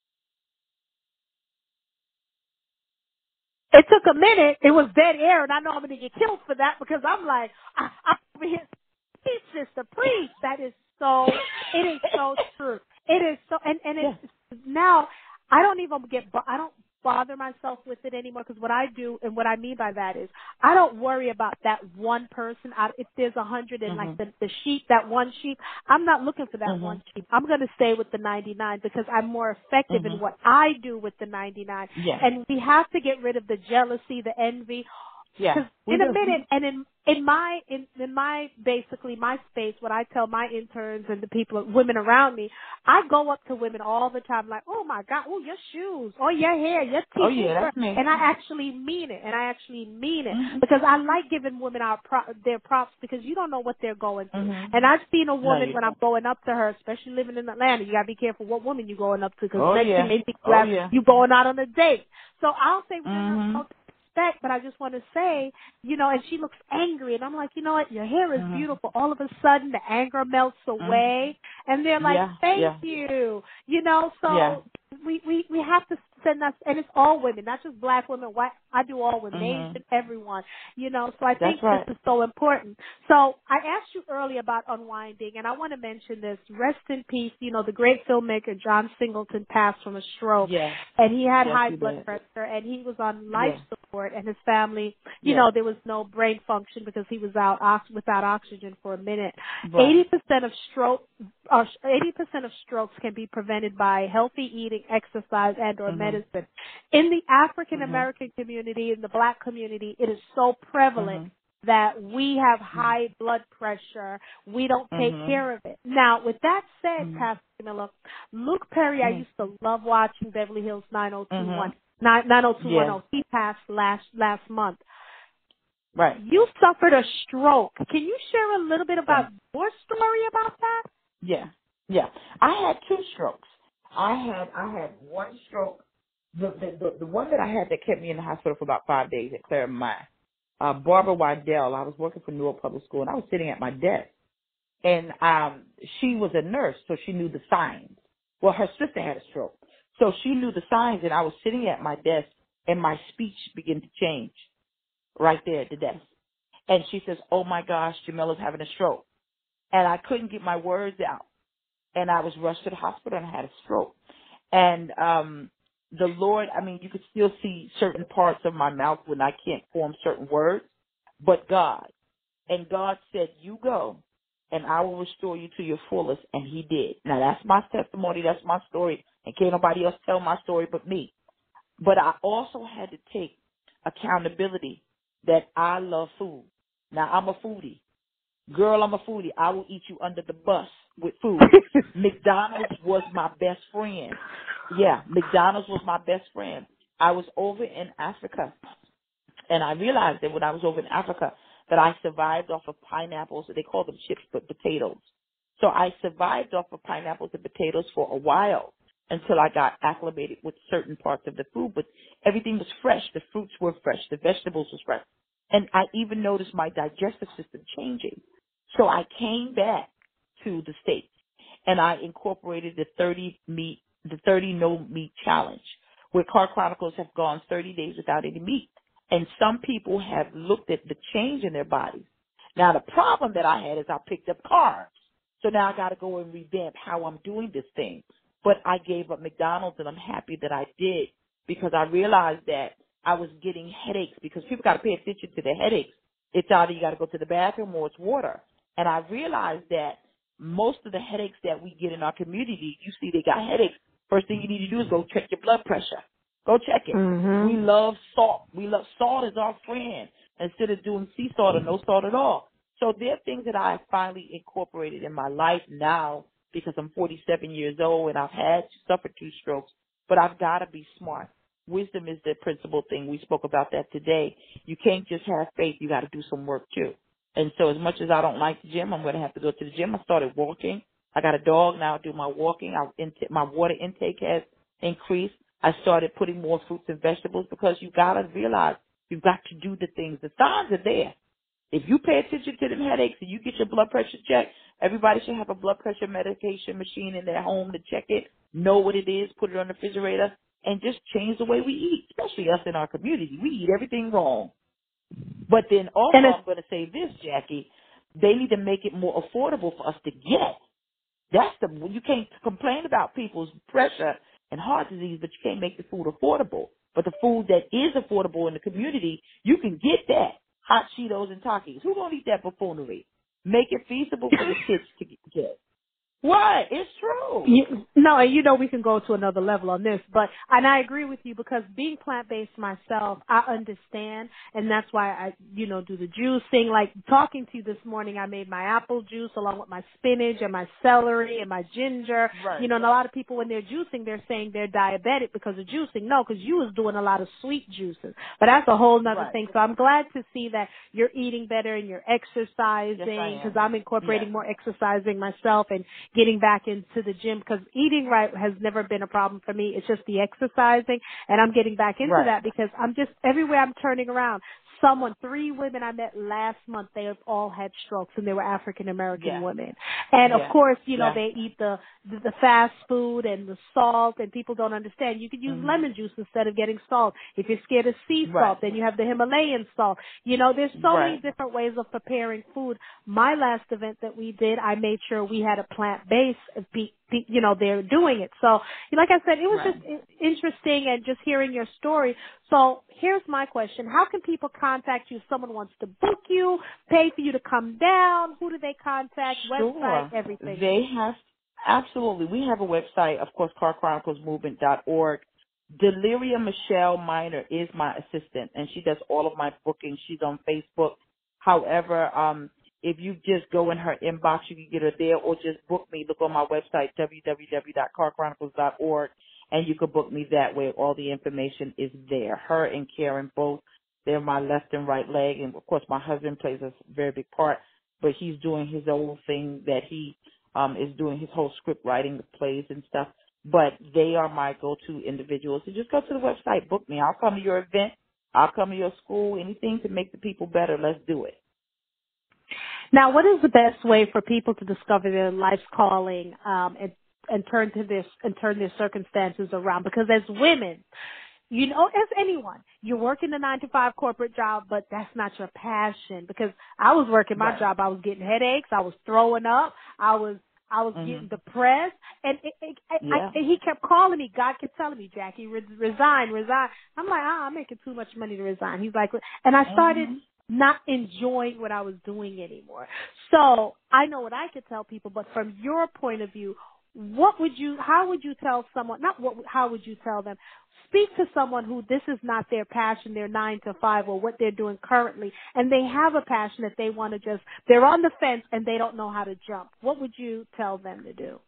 It took a minute. It was dead air, and I know I'm going to get killed for that because I'm like, I, I'm over here. Please, sister, please. That is so, it is so true. It is so, and, and it's yeah. now, I don't even get, I don't bother myself with it anymore because what I do, and what I mean by that is, I don't worry about that one person. I, if there's a hundred and mm-hmm. like the, the sheep, that one sheep, I'm not looking for that mm-hmm. one sheep. I'm going to stay with the ninety-nine because I'm more effective mm-hmm. in what I do with the ninety-nine. Yeah. And we have to get rid of the jealousy, the envy. Yeah. Because in a minute, and in in my in, in my basically my space, what I tell my interns and the people, women around me, I go up to women all the time, like, oh my God, oh your shoes, oh your hair, your teeth, oh yeah, that's me. And I actually mean it, and I actually mean it mm-hmm. because I like giving women our pro- their props because you don't know what they're going through. Mm-hmm. And I've seen a woman no, when don't. I'm going up to her, especially living in Atlanta, you gotta be careful what woman you're going up to because oh, next yeah. thing they think you, oh, have, yeah. you going out on a date. So I'll say, mm-hmm. respect, but I just want to say, you know, and she looks angry, and I'm like, you know what, your hair is mm-hmm. beautiful. All of a sudden, the anger melts away, mm-hmm. and they're like, yeah, thank yeah. you, you know, so yeah. we, we, we have to send us, and it's all women, not just black women, white, I do all women, mm-hmm. Asian, everyone, you know, so I think That's right. this is so important. So I asked you earlier about unwinding, and I want to mention this, rest in peace, you know, the great filmmaker John Singleton passed from a stroke, yes. and he had yes, high he blood did. pressure, and he was on life yes. support, and his family, you yes. know, there was no brain function because he was out ox- without oxygen for a minute. Right. eighty percent of stroke, uh, eighty percent of strokes can be prevented by healthy eating, exercise, and or mm-hmm. medicine. In the African American mm-hmm. community, in the black community, it is so prevalent mm-hmm. that we have high mm-hmm. blood pressure. We don't take mm-hmm. care of it. Now, with that said, mm-hmm. Pastor Miller, Luke Perry, mm-hmm. I used to love watching Beverly Hills nine oh two one oh. Mm-hmm. nine oh two one oh. Yes. He passed last last month. Right. You suffered a stroke. Can you share a little bit about your story about that? Yeah. Yeah. I had two strokes. I had I had one stroke. The the the, the one that I had that kept me in the hospital for about five days at Claremont. Uh, Barbara Waddell. I was working for Newark Public School, and I was sitting at my desk, and um, she was a nurse, so she knew the signs. Well, her sister had a stroke, so she knew the signs, and I was sitting at my desk, and my speech began to change right there at the desk. And she says, oh, my gosh, Jamila's having a stroke. And I couldn't get my words out. And I was rushed to the hospital, and I had a stroke. And um, the Lord, I mean, you could still see certain parts of my mouth when I can't form certain words, but God. And God said, you go, and I will restore you to your fullest. And he did. Now, that's my testimony. That's my story. And can't nobody else tell my story but me. But I also had to take accountability that I love food. Now, I'm a foodie. Girl, I'm a foodie. I will eat you under the bus with food. McDonald's was my best friend. Yeah, McDonald's was my best friend. I was over in Africa And I realized that when I was over in Africa that I survived off of pineapples. They call them chips, but potatoes. So I survived off of pineapples and potatoes for a while until I got acclimated with certain parts of the food. But everything was fresh. The fruits were fresh. The vegetables was fresh. And I even noticed my digestive system changing. So I came back to the States and I incorporated the thirty meat, the thirty no meat challenge, where Car Chronicles have gone thirty days without any meat. And some people have looked at the change in their bodies. Now, the problem that I had is I picked up carbs. So now I got to go and revamp how I'm doing this thing. But I gave up McDonald's, and I'm happy that I did, because I realized that I was getting headaches, because people got to pay attention to the headaches. It's either you got to go to the bathroom or it's water. And I realized that most of the headaches that we get in our community, you see they got headaches. First thing you need to do is go check your blood pressure. Go check it. Mm-hmm. We love salt. We love salt is our friend instead of doing sea salt or no salt at all. So there are things that I finally incorporated in my life now, because I'm forty-seven years old and I've had suffered two strokes, but I've got to be smart. Wisdom is the principal thing. We spoke about that today. You can't just have faith. You got to do some work too. And so as much as I don't like the gym, I'm going to have to go to the gym. I started walking. I got a dog now. I do my walking. I, my water intake has increased. I started putting more fruits and vegetables, because you got to realize you've got to do the things. The signs are there. If you pay attention to them headaches and you get your blood pressure checked, everybody should have a blood pressure medication machine in their home to check it, know what it is, put it on the refrigerator, and just change the way we eat, especially us in our community. We eat everything wrong. But then also, I'm going to say this, Jackie, they need to make it more affordable for us to get. That's the, you can't complain about people's pressure and heart disease, but you can't make the food affordable. But the food that is affordable in the community, you can get that. Hot Cheetos and Takis. Who's going to eat that buffoonery? Make it feasible for the kids to get. What? It's true. You, no, and you know we can go to another level on this, but and I agree with you, because being plant-based myself, I understand, and that's why I, you know, do the juicing. Like talking to you this morning, I made my apple juice along with my spinach and my celery and my ginger. Right. You know, and a lot of people when they're juicing, they're saying they're diabetic because of juicing. No, because you was doing a lot of sweet juices, but that's a whole nother right. thing. So I'm glad to see that you're eating better and you're exercising, because yes, I'm incorporating yes. more exercising myself and getting back into the gym, because eating right has never been a problem for me. It's just the exercising, and I'm getting back into right. that, because I'm just everywhere I'm turning around. Someone, three women I met last month, they have all had strokes, and they were African American yeah. women. And yeah. of course, you know, yeah. they eat the, the the fast food and the salt, and people don't understand. You could use mm-hmm. lemon juice instead of getting salt. If you're scared of sea right. salt, then you have the Himalayan salt. You know, there's so right. many different ways of preparing food. My last event that we did, I made sure we had a plant-based, you know, they're doing it. So, like I said, it was right. just interesting, and just hearing your story. So here's my question. How can people contact you if someone wants to book you, pay for you to come down? Who do they contact? Sure. Website, everything. They have, absolutely. We have a website, of course, car chronicles movement dot org. Deliria Michelle Minor is my assistant, and she does all of my bookings. She's on Facebook. However, um, if you just go in her inbox, you can get her there, or just book me. Look on my website, w w w dot car chronicles dot org, and you can book me that way. All the information is there. Her and Karen both, they're my left and right leg, and of course my husband plays a very big part, but he's doing his own thing that he um, is doing his whole script writing, the plays and stuff. But they are my go-to individuals. So just go to the website, book me. I'll come to your event. I'll come to your school. Anything to make the people better, let's do it. Now, what is the best way for people to discover their life's calling um, and, and turn to this and turn their circumstances around? Because as women, you know, as anyone, you're working a nine to five corporate job, but that's not your passion. Because I was working my right. job, I was getting headaches, I was throwing up, I was I was mm-hmm. getting depressed, and it, it, yeah. I, and he kept calling me. God kept telling me, Jackie, re- resign, resign. I'm like, ah, I'm making too much money to resign. He's like, and I started mm-hmm. not enjoying what I was doing anymore. So I know what I could tell people, but from your point of view, what would you, how would you tell someone, not what, how would you tell them, speak to someone who this is not their passion, their nine to five or what they're doing currently, and they have a passion that they want to just, they're on the fence and they don't know how to jump. What would you tell them to do?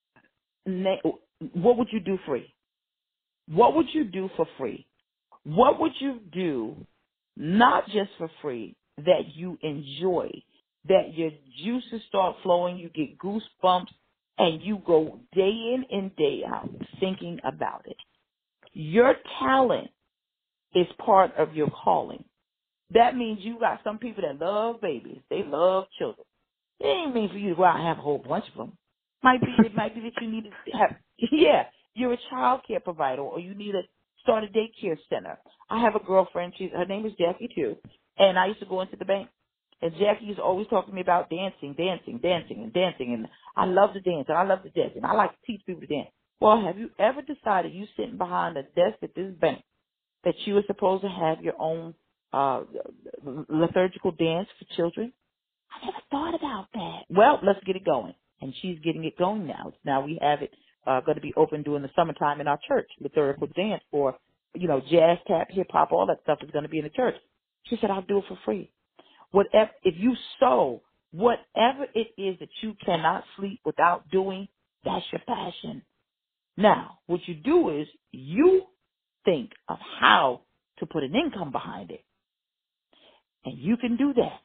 What would you do free? What would you do for free? What would you do not just for free, that you enjoy, that your juices start flowing, you get goosebumps, and you go day in and day out thinking about it. Your talent is part of your calling. That means you got some people that love babies. They love children. It ain't mean for you to go out and have a whole bunch of them. Might be, it might be that you need to have, yeah, you're a child care provider, or you need to start a daycare center. I have a girlfriend, she's, her name is Jackie too, and I used to go into the bank, and Jackie used to always talk to me about dancing, dancing, dancing, and dancing, and I love to dance, and I love to dance, and I like to teach people to dance. Well, have you ever decided you sitting behind a desk at this bank that you were supposed to have your own uh liturgical dance for children? I never thought about that. Well, let's get it going. And she's getting it going now. Now we have it uh, going to be open during the summertime in our church, liturgical dance for, you know, jazz, tap, hip hop, all that stuff is going to be in the church. She said, I'll do it for free. Whatever, if you sow, whatever it is that you cannot sleep without doing, that's your passion. Now, what you do is you think of how to put an income behind it. And you can do that.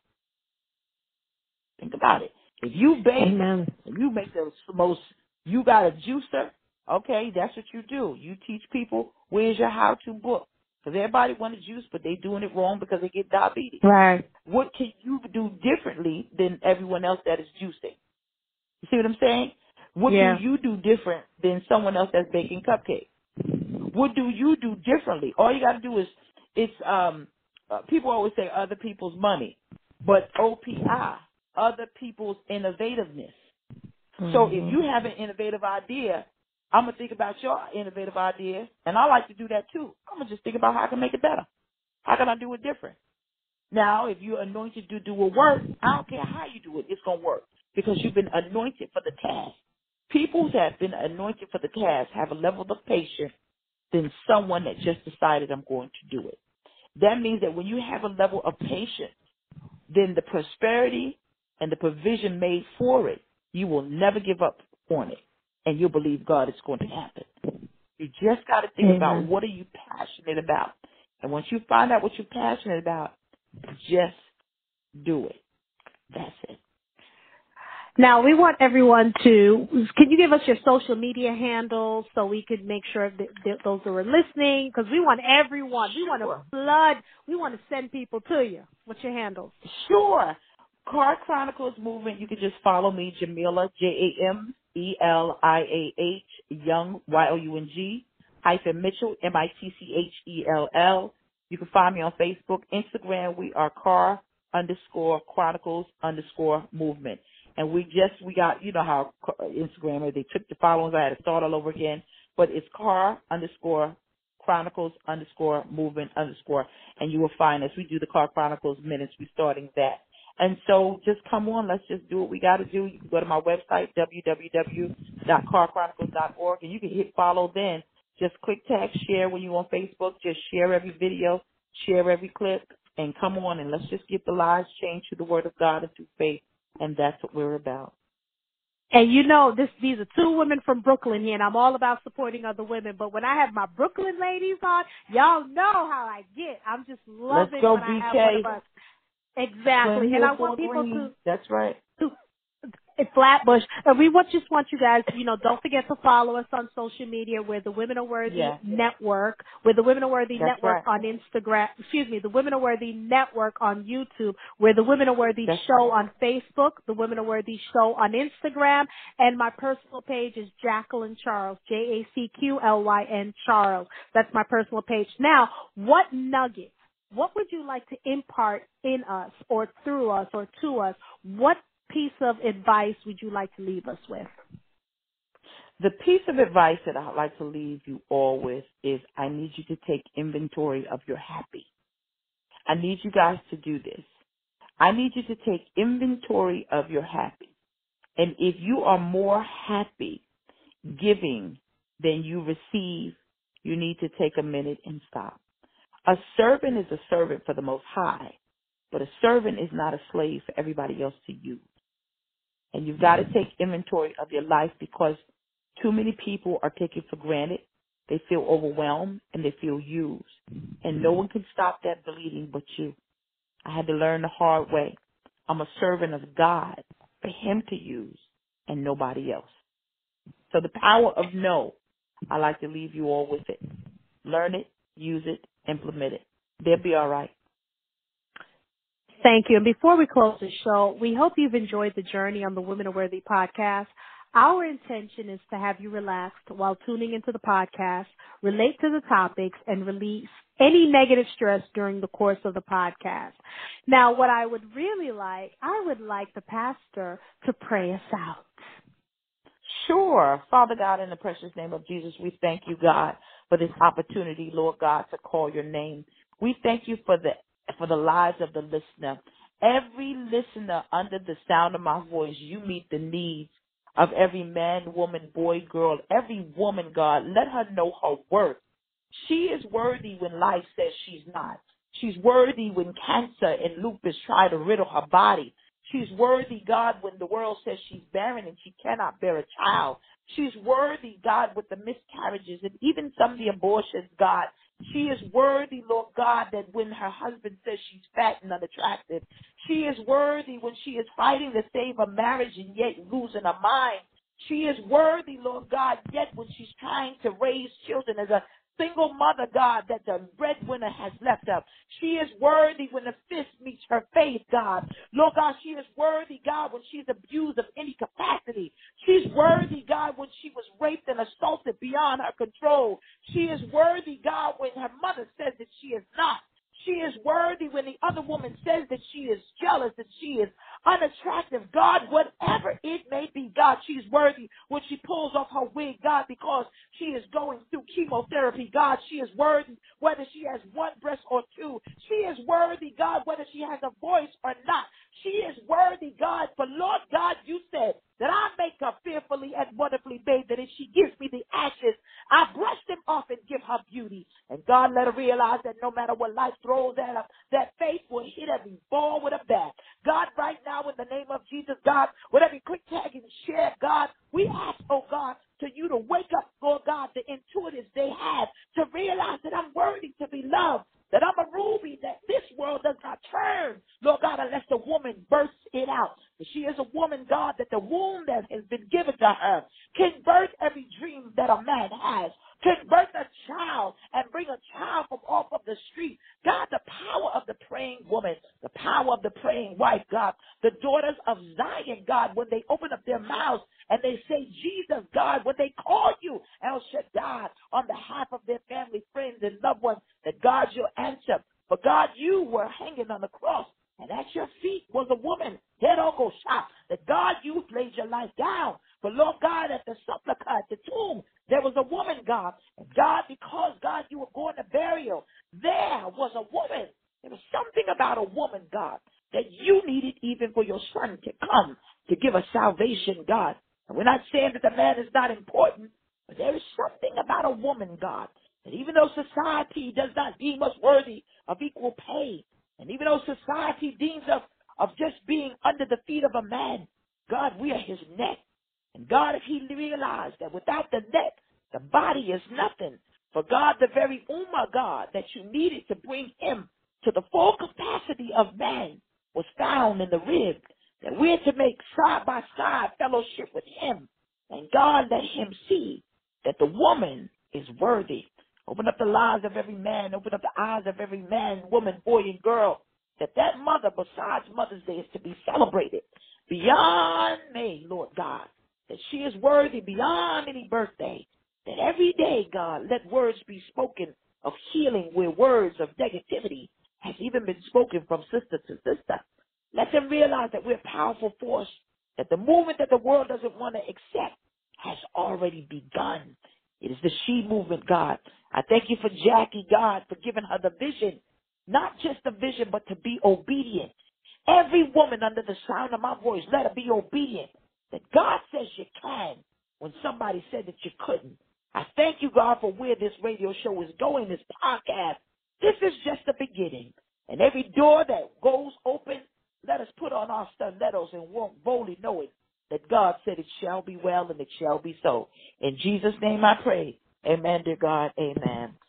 Think about it. If you bake, Amen. if you make the most, you got a juicer, okay, that's what you do. You teach people, where's your how-to book? Because everybody wants to juice, but they're doing it wrong because they get diabetes. Right. What can you do differently than everyone else that is juicing? You see what I'm saying? What Yeah. do you do different than someone else that's baking cupcakes? What do you do differently? All you got to do is, it's, um, uh, people always say other people's money, but O P I, other people's innovativeness. Mm-hmm. So if you have an innovative idea, I'm going to think about your innovative idea, and I like to do that too. I'm going to just think about how I can make it better. How can I do it different? Now, if you're anointed to do a work, I don't care how you do it, it's going to work because you've been anointed for the task. People that have been anointed for the task have a level of patience than someone that just decided I'm going to do it. That means that when you have a level of patience, then the prosperity and the provision made for it, you will never give up on it, and you'll believe God is going to happen. You just got to think Amen. About what are you passionate about. And once you find out what you're passionate about, just do it. That's it. Now, we want everyone to, can you give us your social media handles so we could make sure that, that those who are listening, because we want everyone, we want to flood, we want to send people to you. What's your handles? Sure. Car Chronicles Movement, you can just follow me, Jamila, J A M E L I A H, Young, Y O U N G, hyphen Mitchell, M I T C H E L L. You can find me on Facebook. Instagram, we are Car underscore Chronicles underscore Movement. And we just, we got, you know how Instagram, they took the followers, I had to start all over again. But it's Car underscore Chronicles underscore Movement underscore. And you will find us. We do the Car Chronicles minutes. We're starting that. And so just come on, let's just do what we got to do. You can go to my website, w w w dot car chronicles dot org, and you can hit follow then. Just click tag, share when you're on Facebook. Just share every video, share every clip, and come on and let's just get the lives changed through the Word of God and through faith. And that's what we're about. And you know, this these are two women from Brooklyn here, and I'm all about supporting other women. But when I have my Brooklyn ladies on, y'all know how I get. I'm just loving Let's go, when B K. I have one of us. Exactly. And I want people to. That's right. To, it's Flatbush. And we want, just want you guys, you know, don't forget to follow us on social media. We're the Women Are Worthy yeah. Network. We're the Women Are Worthy That's Network right. on Instagram. Excuse me, the Women Are Worthy Network on YouTube. We're the Women Are Worthy That's Show right. on Facebook. The Women Are Worthy Show on Instagram. And my personal page is Jacqueline Charles, J A C Q L Y N Charles. That's my personal page. Now, what nuggets, what would you like to impart in us or through us or to us? What piece of advice would you like to leave us with? The piece of advice that I'd like to leave you all with is I need you to take inventory of your happy. I need you guys to do this. I need you to take inventory of your happy. And if you are more happy giving than you receive, you need to take a minute and stop. A servant is a servant for the Most High, but a servant is not a slave for everybody else to use. And you've got to take inventory of your life because too many people are taken for granted. They feel overwhelmed and they feel used. And no one can stop that bleeding but you. I had to learn the hard way. I'm a servant of God for him to use and nobody else. So the power of no, I like to leave you all with it. Learn it, use it, implement it. They'll be all right. Thank you. And before we close the show, we hope you've enjoyed the journey on the Women Are Worthy podcast. Our intention is to have you relaxed while tuning into the podcast, relate to the topics, and release any negative stress during the course of the podcast. Now, what I would really like, I would like the pastor to pray us out. Sure. Father God, in the precious name of Jesus, we thank you, God, for this opportunity, Lord God, to call your name. We thank you for the for the lives of the listener. Every listener under the sound of my voice, you meet the needs of every man, woman, boy, girl, every woman, God. Let her know her worth. She is worthy when life says she's not. She's worthy when cancer and lupus try to riddle her body. She's worthy, God, when the world says she's barren and she cannot bear a child. She's worthy, God, with the miscarriages and even some of the abortions, God. She is worthy, Lord God, that when her husband says she's fat and unattractive. She is worthy when she is fighting to save a marriage and yet losing her mind. She is worthy, Lord God, yet when she's trying to raise children as a single mother, God, that the breadwinner has left her. She is worthy when the fist meets her face, God. Lord God, she is worthy, God, when she's abused of any capacity. She's worthy, God, when she was raped and assaulted beyond her control. She is worthy, God, when her mother says that she is not. She is worthy when the other woman says that she is jealous, that she is unattractive. God, whatever it may be, God, she's worthy when she pulls off her wig, God, because she is going through chemotherapy. God, she is worthy whether she has one breast or two. She is worthy, God, whether she has a voice or not. She is worthy, God, for Lord God, you said that I make her fearfully and wonderfully made, that if she gives me the ashes, I brush them off and give her beauty. And God, let her realize that no matter what life throws at her, that faith will hit every ball with a bat. God, right now, in the name of Jesus, God, with every quick tag and share, God, we ask, oh God, to you to wake up, Lord God, the intuitives they have to realize that I'm worthy to be loved, that I'm a ruby, that this world does not turn, Lord God, unless the woman bursts it out. That she is a woman, God, that the womb that has been given to her can birth every dream that a man has, can birth a child and bring a child from off of the street. God, the power of the praying woman, the power of the praying wife, God, the daughters of Zion, God, when they open up their mouths and they say, Jesus, God, when they call you, El Shaddai, on behalf of their family, friends, and loved ones, that God, you'll answer. For God, you were hanging on the cross, and at your feet was a woman, head on go shop, that God, you laid your life down. But Lord God, at the sepulchre, at the tomb, there was a woman, God. And God, because, God, you were going to burial, there was a woman. There was something about a woman, God, that you needed even for your son to come to give us salvation, God. And we're not saying that the man is not important, but there is something about a woman, God, that even though society does not deem us worthy of equal pay, and even though society deems us of just being under the feet of a man, God, we are his neck. And God, if he realized that without the neck, the body is nothing. For God, the very Ummah, God, that you needed to bring him to the full capacity of man was found in the rib. That we're to make side by side fellowship with him. And God, let him see that the woman is worthy. Open up the lives of every man. Open up the eyes of every man, woman, boy, and girl. That that mother, besides Mother's Day, is to be celebrated beyond May, Lord God. That she is worthy beyond any birthday. That every day, God, let words be spoken of healing where words of negativity has even been spoken from sister to sister. Let them realize that we're a powerful force, that the movement that the world doesn't want to accept has already begun. It is the she movement, God. I thank you for Jackie, God, for giving her the vision, not just the vision, but to be obedient. Every woman under the sound of my voice, let her be obedient. That God says you can when somebody said that you couldn't. I thank you, God, for where this radio show is going, this podcast. This is just the beginning. And every door that goes open, let us put on our stilettos and walk boldly, knowing that God said it shall be well and it shall be so. In Jesus' name I pray. Amen, dear God. Amen.